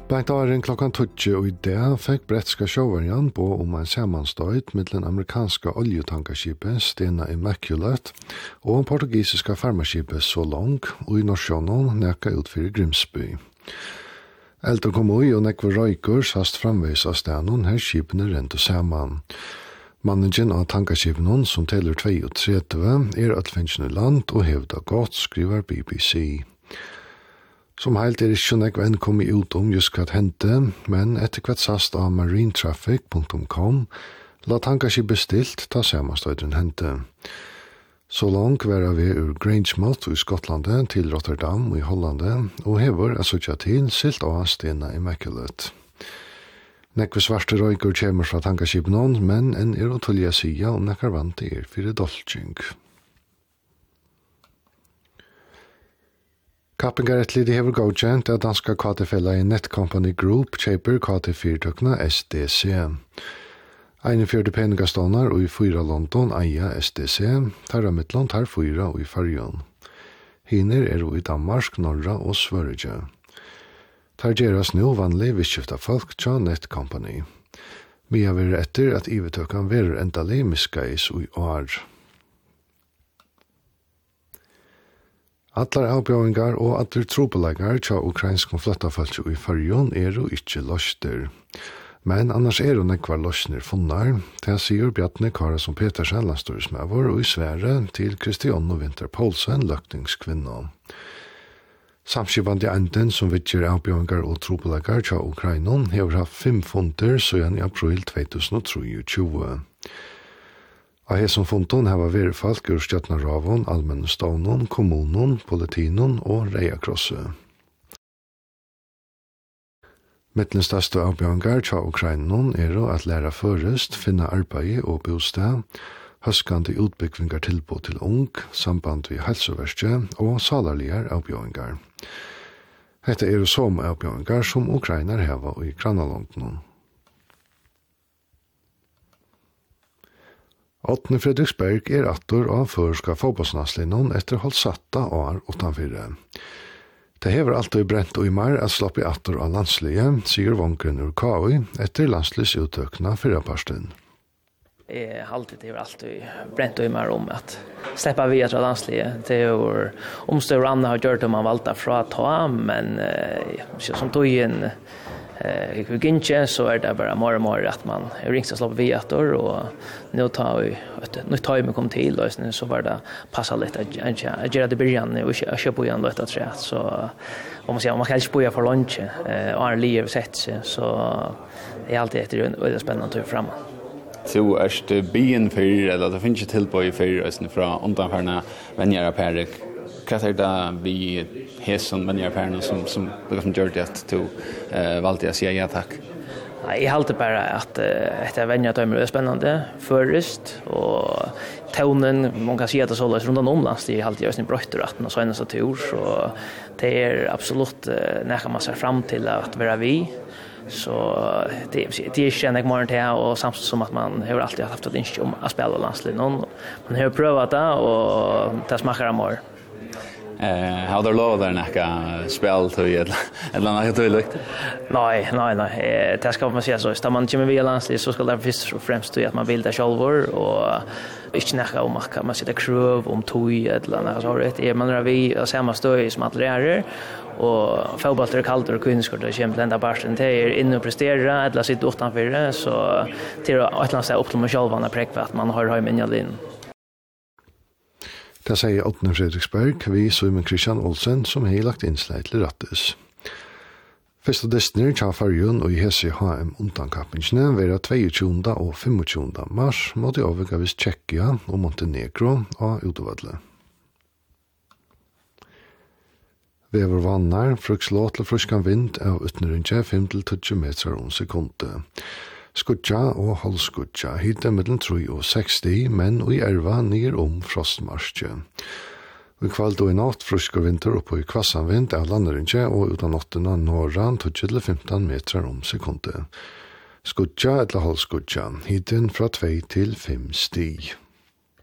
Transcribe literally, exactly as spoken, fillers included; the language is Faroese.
Blant åren klokkan tjugo og i dag fikk bretska sjåvarjan på om en samanstøyt mellom amerikanska oljetankerskipet Stena Immaculate og portugisiska farmaskipet Så Long og i Norsjønnen nekka ut for Grimsby. Elter kom ui og nekva røyker sast framveis av stenon her skipene rente saman. Managen av tankerskipene som teller trettio er atfinnsjene land og hevda godt, skriver B B C. Som heilt er ikke nekva enn kommet ut om just hva hente, men etter hvert sast av marinetraffic punktum com la tankerskipet stilt ta samanstøyden hente. Så langt var vi ur Grangemouth i Skottlandet til Rotterdam i Hollandet, og hever assosiat til silt av Stena Immaculate. Nekve svarte røyker kommer fra tankerskipene, men en er å tullja sida om nekkar vant er fyrir dolching. Kappingarettlig hever godkjent at danska K T-fella i Netcompany Group kjøper K T-fyrtøkna S D C. einogfjøruti peningastånar og i fyra London eia S D C, tarra mittlån tar fyra og i Färjön. Hiner er og i Danmark, Norra og Sverige. Tar geras nu vanlig visskifta folk tja Netcompany. Vi har vært etter at ivetøkan verer endelig miskais og i år. Allar avbjøringar og allar trobelegar tja ukrainsk konfliktafalsk i Färjön er jo ikkje løster. Men annars er jo nekvar løsner funnar, det sier Bjarne Karason Petersen, landstorismævor, og i Sverige til Kristianne Winter Poulsen, løktingskvinna. Samskipande enden som vidger avbjøringar og trobelegar tja Ukrainon hever haft fem funder siden i april tjugohundratrettiosju. Av hesson funton hava veri folk ur Stjøtnaravon, Allmenne Stånon, kommunen, politinon og Reiakrosset. Mittenstørste avbjørngar tja Ukrainon er å at læra først, finne arbeid og bostad, høskande utbyggvingar tilbud til ung, samband ved helseverste og salarligar avbjørngar. Hette er som avbjørngar som Ukrainar hava i Kranalondnon. Åttne Fredriksberg er attor av førska fotbollsnadslinnon etter holdt satta år utanfyrre. Det hever alltid brent og i mar at slopp i attor av landslige, sier Vongren ur K I etter landslisutøkna fyrraparsten. Jeg har alltid det alltid brent og i mar om at släppa via fra landslige. Det er jo omstøy og annet har gjort om man valgte fra ta, men eh, som tog inn Eh, vi gick inte så är det bara mer och mer att man ringste slå på viator och nu tar vi nu tar vi kom till och så var det passa lite att jag gör det början och jag köper igen då ett tre så om man säger om man kanske boja för lunch eh och en liv sett så är alltid ett väldigt spännande att fram. Så är det bien för eller det finns ju till på i för från undanfärna vänner Perik. Vad är det vi hesson vänner Perik som som liksom gör det till eh valde jag säga ja tack. Jag håller bara att det är vänner att det är spännande först och tonen man kan se att det så runt om lands det är alltid just en brötter att och så en så tur så det är absolut när man ser fram till att vara vi så det det är känner jag mer till och samtidigt som att man har alltid haft ett intresse om att spela landsligen någon man har prövat det och det smakar mer. Eh har du lovat där näka spel till ett eller något till lukt? Nej, nej, nej. Det ska man säga så. Står man inte med via landsligen så ska det först och främst till att man vill det självor och inte näka om att man sitter kröv om toj eller något så rätt. Är man vi och samma stöj som atleter och fotboll är kallt och kunskap det kommer ända barsten till är inne och prestera eller sitta utanför det så till att landa upp till man själv när präck att man har hem in i Det sier Åttne Fredriksberg, vi Simon Christian Olsen, som har lagt innslag til rattes. Første destiner tja Färjön og i Hesse H M undankappingene vera tjueåtte og tjuefem mars mot de overgavis Tjekkia og Montenegro og utovadle. Vever vannar, frukslåt til fruskan vind av utnerunge fem til tjue meter om sekundet. Skudja og halvskudja hittar mellom tre og seksti, men og i erva nir om frostmarsje. Vi kvalt og i natt frusker vinter oppe i kvassanvind av landerinje og utan åttena norran tjue til femten meter om sekundet. Skudja eller halvskudja hittar fra två til fem stig.